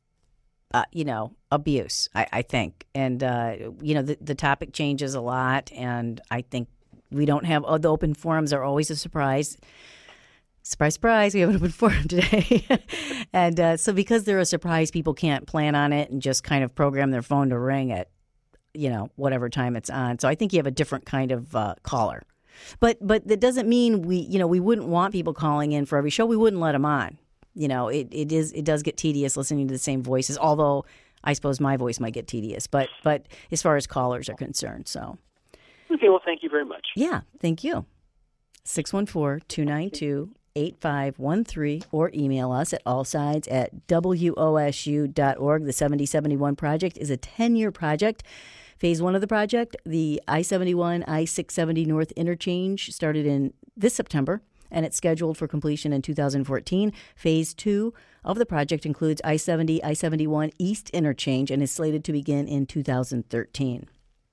uh, you know, abuse, I, I think. And, uh, you know, the, the topic changes a lot, and I think we don't have oh, the open forums are always a surprise. Surprise, surprise, we have an open forum today. and uh, so because they're a surprise, people can't plan on it and just kind of program their phone to ring at, you know, whatever time it's on. So I think you have a different kind of uh, caller. But but that doesn't mean we, you know, we wouldn't want people calling in for every show. We wouldn't let them on. You know, it, it is it does get tedious listening to the same voices, although I suppose my voice might get tedious. But but as far as callers are concerned, so. Okay, well, thank you very much. Yeah, thank you. six one four, two nine two, eight five one three or email us at allsides at W O S U dot org. The seventy seventy-one project is a ten-year project. Phase one of the project, the I seventy-one, I six seventy North interchange, started in this September, and it's scheduled for completion in two thousand fourteen. Phase two of the project includes I seventy, I seventy-one East interchange and is slated to begin in two thousand thirteen.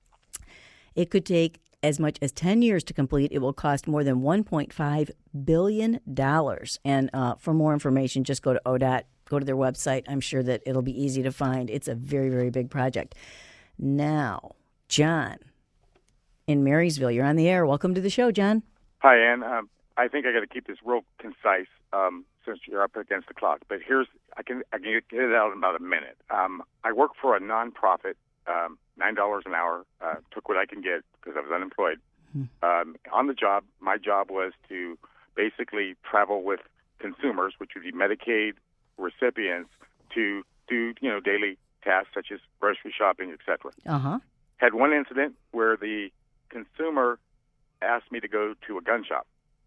It could take as much as ten years to complete. It will cost more than one point five billion dollars. And uh, for more information, just go to O D O T, go to their website. I'm sure that it'll be easy to find. It's a very, very big project. Now, John in Marysville, you're on the air. Welcome to the show, John. Hi, Ann. Um, I think I got to keep this real concise um, since you're up against the clock. But here's I can I can get it out in about a minute. Um, I work for a nonprofit, um, nine dollars an hour. Uh, took what I can get because I was unemployed. Mm-hmm. Um, on the job, my job was to basically travel with consumers, which would be Medicaid recipients, to do you know daily tasks such as grocery shopping, et cetera. Uh-huh. Had one incident where the consumer asked me to go to a gun shop.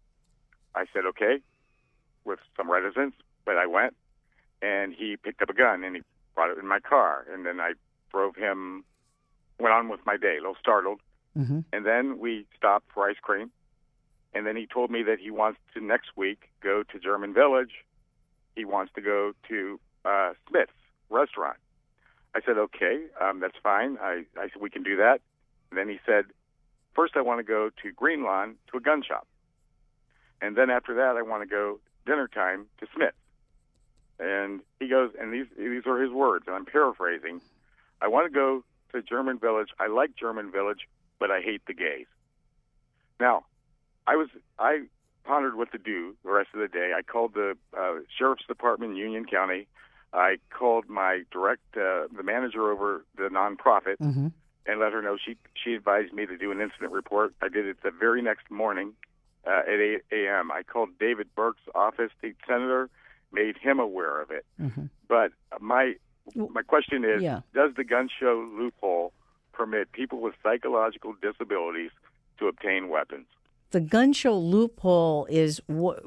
I said, okay, with some reticence, but I went, and he picked up a gun, and he brought it in my car, and then I drove him, went on with my day, a little startled, mm-hmm. and then we stopped for ice cream, and then he told me that he wants to next week go to German Village. He wants to go to uh, Smith's restaurant. I said, okay, um, that's fine. I, I said, we can do that. And then he said, first I want to go to Green Lawn to a gun shop. And then after that, I want to go dinner time to Smith's. And he goes, and these these are his words, and I'm paraphrasing, I want to go to German Village. I like German Village, but I hate the gays. Now, I was I pondered what to do the rest of the day. I called the uh, Sheriff's Department in Union County. I called my direct, uh, the manager over the nonprofit, mm-hmm. and let her know. She she advised me to do an incident report. I did it the very next morning uh, at eight a.m. I called David Burke's office, state senator, made him aware of it. Mm-hmm. But my my question is, yeah. does the gun show loophole permit people with psychological disabilities to obtain weapons? The gun show loophole is,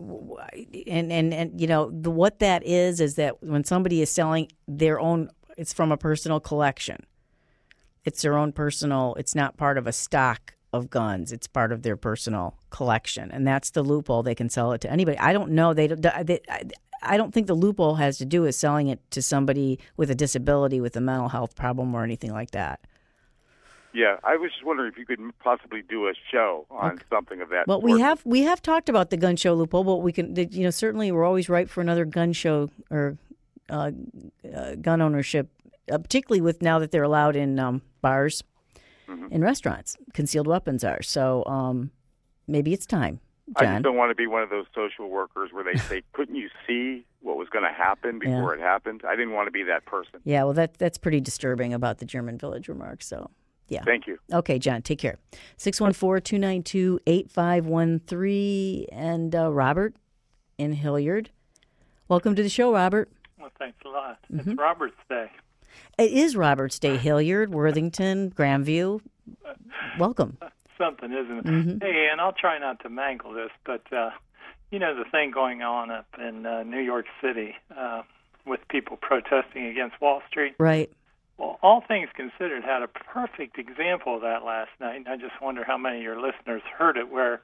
and, and, and you know, the, what that is, is that when somebody is selling their own, it's from a personal collection. It's their own personal, it's not part of a stock of guns. It's part of their personal collection. And that's the loophole. They can sell it to anybody. I don't know. They, they I don't think the loophole has to do with selling it to somebody with a disability, with a mental health problem or anything like that. Yeah, I was just wondering if you could possibly do a show on okay. something of that well, sort. we have we have talked about the gun show loophole, but we can, you know, certainly we're always ripe for another gun show or uh, uh, gun ownership, uh, particularly with now that they're allowed in um, bars, mm-hmm. in restaurants. Concealed weapons are. So um, maybe it's time, John. I just don't want to be one of those social workers where they say, couldn't you see what was going to happen before yeah. it happened? I didn't want to be that person. Yeah, well, that that's pretty disturbing about the German Village remarks, so... Yeah. Thank you. Okay, John, take care. six one four, two nine two, eight five one three. And uh, Robert in Hilliard. Welcome to the show, Robert. Well, thanks a lot. Mm-hmm. It's Robert's Day. It is Robert's Day, Hilliard, Worthington, Grandview. Welcome. Something, isn't it? Mm-hmm. Hey, and I'll try not to mangle this, but, uh, you know, the thing going on up in uh, New York City uh, with people protesting against Wall Street. Right. Well, All Things Considered had a perfect example of that last night, and I just wonder how many of your listeners heard it, where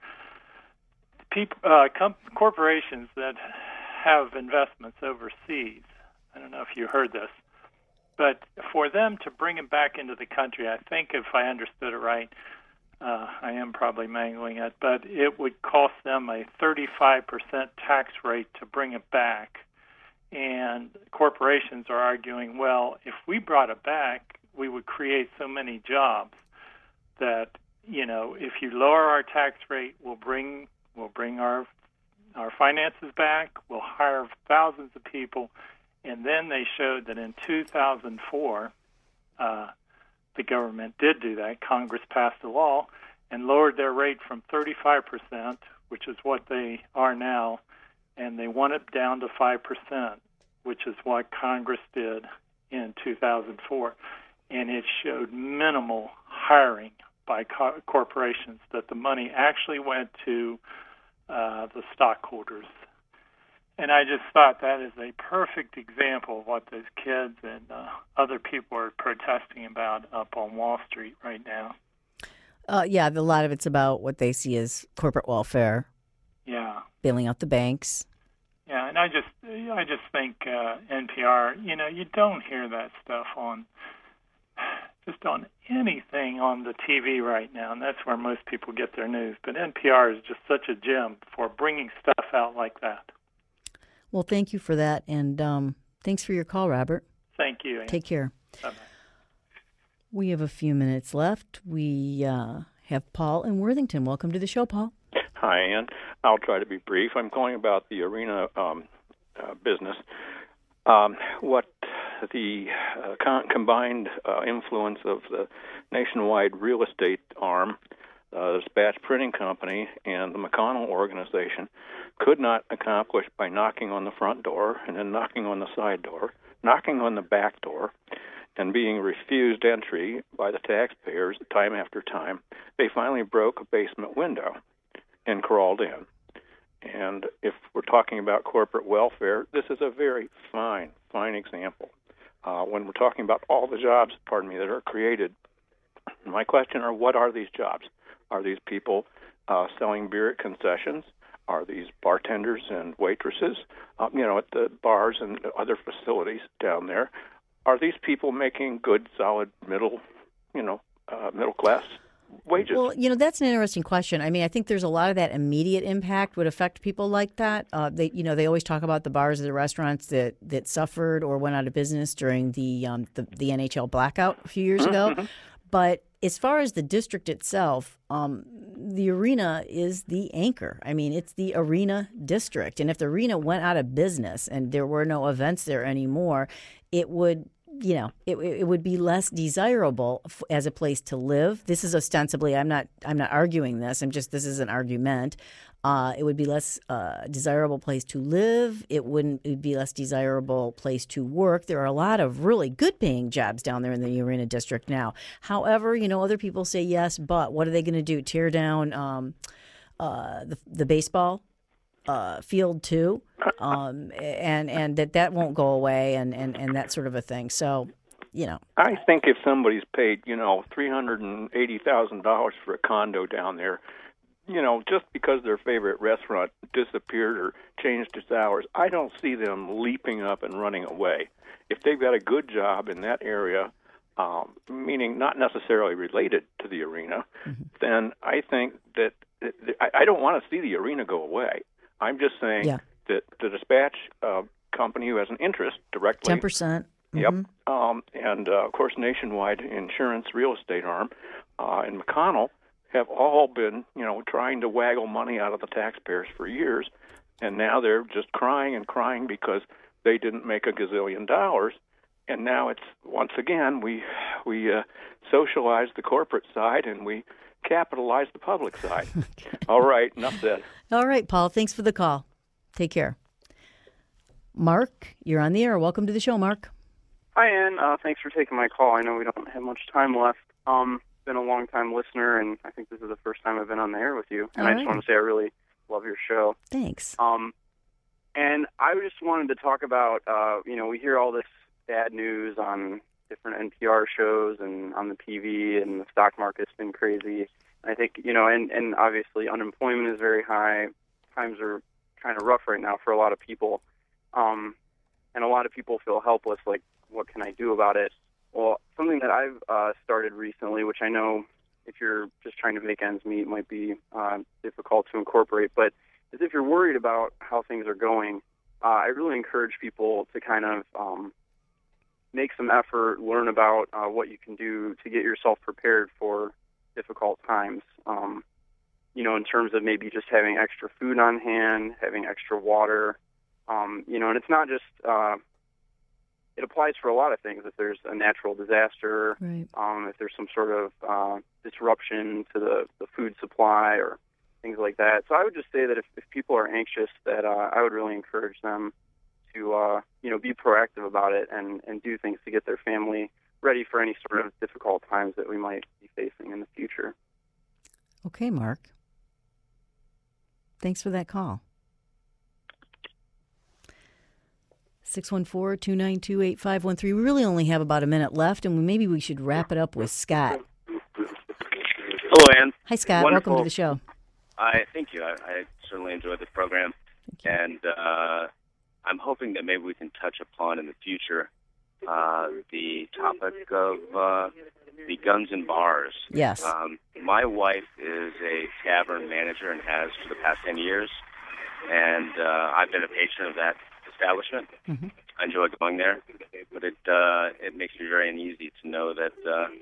people, uh, com- corporations that have investments overseas, I don't know if you heard this, but for them to bring it back into the country, I think if I understood it right, uh, I am probably mangling it, but it would cost them a thirty-five percent tax rate to bring it back. And corporations are arguing, well, if we brought it back, we would create so many jobs that, you know, if you lower our tax rate, we'll bring we'll bring our our finances back, we'll hire thousands of people. And then they showed that in two thousand four, uh, the government did do that. Congress passed a law, and lowered their rate from thirty-five percent, which is what they are now, and they want it down to five percent, which is what Congress did in two thousand four. And it showed minimal hiring by co- corporations, that the money actually went to uh, the stockholders. And I just thought that is a perfect example of what those kids and uh, other people are protesting about up on Wall Street right now. Uh, yeah, a lot of it's about what they see as corporate welfare. Yeah. Bailing out the banks. Yeah, and I just I just think uh, N P R, you know, you don't hear that stuff on just on anything on the T V right now, and that's where most people get their news. But N P R is just such a gem for bringing stuff out like that. Well, thank you for that, and um, thanks for your call, Robert. Thank you. Ann. Take care. Bye-bye. We have a few minutes left. We uh, have Paul in Worthington. Welcome to the show, Paul. Hi, Ann. I'll try to be brief. I'm calling about the arena um, uh, business. Um, what the uh, con- combined uh, influence of the nationwide real estate arm, uh, the Dispatch Printing Company, and the McConnell organization could not accomplish by knocking on the front door and then knocking on the side door, knocking on the back door, and being refused entry by the taxpayers time after time, they finally broke a basement window and crawled in. And if we're talking about corporate welfare, this is a very fine, fine example. Uh, when we're talking about all the jobs, pardon me, that are created, my question are, what are these jobs? Are these people uh, selling beer at concessions? Are these bartenders and waitresses, uh, you know, at the bars and other facilities down there? Are these people making good, solid, middle, you know, uh, middle class wages? Well, you know, that's an interesting question. I mean, I think there's a lot of that immediate impact would affect people like that. Uh, they, you know, they always talk about the bars or the restaurants that, that suffered or went out of business during the um, the, the N H L blackout a few years ago. Mm-hmm. But as far as the district itself, um, the arena is the anchor. I mean, it's the arena district. And if the arena went out of business and there were no events there anymore, it would, you know, it, it would be less desirable f- as a place to live. This is ostensibly, I'm not, I'm not arguing this. I'm just, this is an argument. Uh, it would be less uh, desirable place to live. It wouldn't. It would be less desirable place to work. There are a lot of really good-paying jobs down there in the arena district now. However, you know, other people say yes, but what are they going to do? Tear down um, uh, the the baseball uh, field too, um, and and that that won't go away, and, and, and that sort of a thing. So, you know, I think if somebody's paid, you know, three hundred and eighty thousand dollars for a condo down there, you know, just because their favorite restaurant disappeared or changed its hours, I don't see them leaping up and running away. If they've got a good job in that area, um, meaning not necessarily related to the arena, mm-hmm. then I think that, that I, I don't want to see the arena go away. I'm just saying yeah. that the Dispatch uh, company who has an interest directly. ten percent. Yep. Mm-hmm. Um, and, uh, of course, Nationwide Insurance real estate arm uh, and McConnell have all been, you know, trying to waggle money out of the taxpayers for years, and now they're just crying and crying because they didn't make a gazillion dollars, and now it's, once again, we we uh, socialize the corporate side and we capitalize the public side. All right, enough said. All right, Paul, thanks for the call. Take care. Mark, you're on the air. Welcome to the show, Mark. Hi, Ann. Uh, thanks for taking my call. I know we don't have much time left. Um, been a long-time listener, and I think this is the first time I've been on the air with you. And All I just right. want to say I really love your show. Thanks. Um, and I just wanted to talk about, uh, you know, we hear all this bad news on different N P R shows and on the T V, and the stock market's been crazy. I think, you know, and, and obviously unemployment is very high. Times are kind of rough right now for a lot of people. Um, and a lot of people feel helpless, like, what can I do about it? Well, something that I've uh, started recently, which I know if you're just trying to make ends meet might be uh, difficult to incorporate, but is if you're worried about how things are going, uh, I really encourage people to kind of um, make some effort, learn about uh, what you can do to get yourself prepared for difficult times. Um, you know, in terms of maybe just having extra food on hand, having extra water, um, you know, and it's not just uh, it applies for a lot of things. If there's a natural disaster, right. um, if there's some sort of uh, disruption to the, the food supply or things like that. So I would just say that if, if people are anxious, that uh, I would really encourage them to uh, you know be proactive about it and, and do things to get their family ready for any sort of difficult times that we might be facing in the future. Okay, Mark. Thanks for that call. six one four, two nine two, eight five one three. We really only have about a minute left, and maybe we should wrap it up with Scott. Hello, Ann. Hi, Scott. Wonderful. Welcome to the show. I thank you. I, I certainly enjoyed this program, and uh, I'm hoping that maybe we can touch upon in the future uh, the topic of uh, the guns and bars. Yes. Um, my wife is a tavern manager and has for the past ten years, and uh, I've been a patron of that establishment. Mm-hmm. I enjoy going there, but it uh, it makes me very uneasy to know that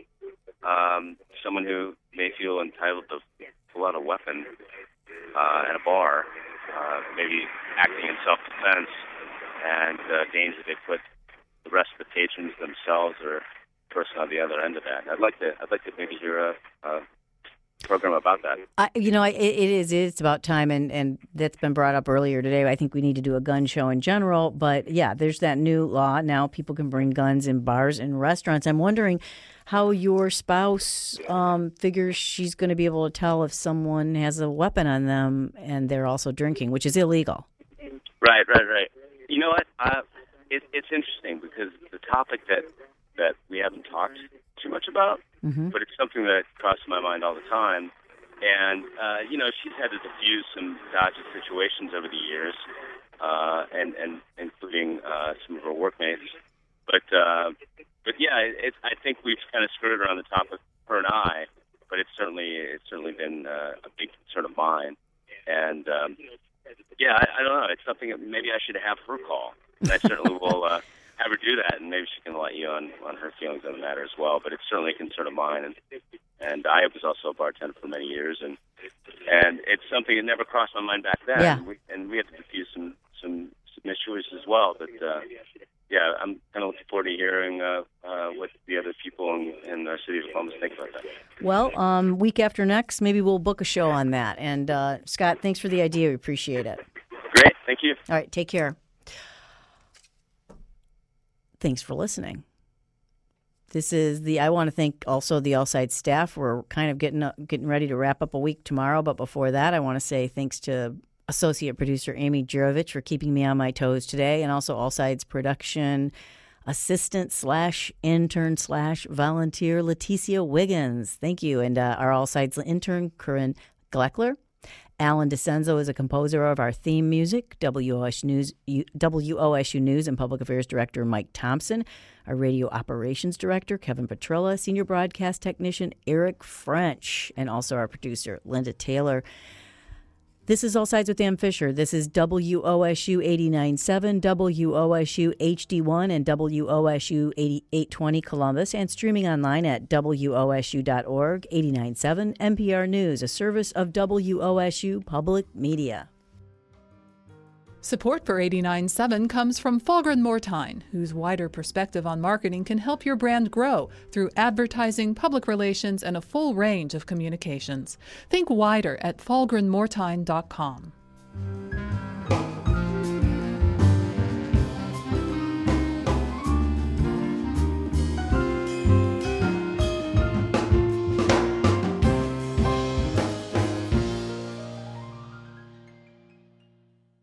uh, um, someone who may feel entitled to pull out a weapon uh, at a bar, uh, maybe acting in self-defense, and uh, danger they put the rest of the patrons themselves or the person on the other end of that. I'd like to I'd like to maybe hear a, a program about that. I, you know, it, it is it's about time, and, and that's been brought up earlier today. I think we need to do a gun show in general, but yeah, there's that new law now. People can bring guns in bars and restaurants. I'm wondering how your spouse um, figures she's going to be able to tell if someone has a weapon on them and they're also drinking, which is illegal. Right, right, right. You know what? Uh, it, it's interesting because the topic that that we haven't talked too much about, mm-hmm. but it's something that crosses my mind all the time. And, uh, you know, she's had to diffuse some dodgy situations over the years, uh, and, and including uh, some of her workmates. But, uh, but yeah, it, I think we've kind of skirted around the topic, her and I, but it's certainly it's certainly been uh, a big concern of mine. And, um, yeah, I, I don't know. It's something that maybe I should have her call. And I certainly will uh, have her do that, and maybe she can let you on, on her feelings on the matter as well. But it's certainly a concern of mine. And and I was also a bartender for many years, and and it's something that never crossed my mind back then. Yeah. And, we, and we had to diffuse some, some, some issues as well. But, uh, yeah, I'm kind of looking forward to hearing uh, uh, what the other people in, in the city of Columbus think about that. Well, um, week after next, maybe we'll book a show on that. And, uh, Scott, thanks for the idea. We appreciate it. Great. Thank you. All right. Take care. Thanks for listening. This is the, I want to thank also the All-Sides staff. We're kind of getting uh, getting ready to wrap up a week tomorrow. But before that, I want to say thanks to associate producer Amy Jurovich for keeping me on my toes today, and also All-Sides production assistant slash intern slash volunteer Leticia Wiggins. Thank you. And uh, our All-Sides intern, Corinne Gleckler. Alan DeCenzo is a composer of our theme music. W O S News, W O S U News and Public Affairs Director Mike Thompson. Our radio operations director, Kevin Petrella. Senior broadcast technician, Eric French. And also our producer, Linda Taylor. This is All Sides with Ann Fisher. This is W O S U eighty-nine point seven, W O S U H D one, and W O S U eighty-eight twenty Columbus, and streaming online at W O S U dot org. eighty-nine point seven N P R News, a service of W O S U Public Media. Support for eighty-nine point seven comes from Fulgren Mortine, whose wider perspective on marketing can help your brand grow through advertising, public relations, and a full range of communications. Think wider at fulgren mortine dot com.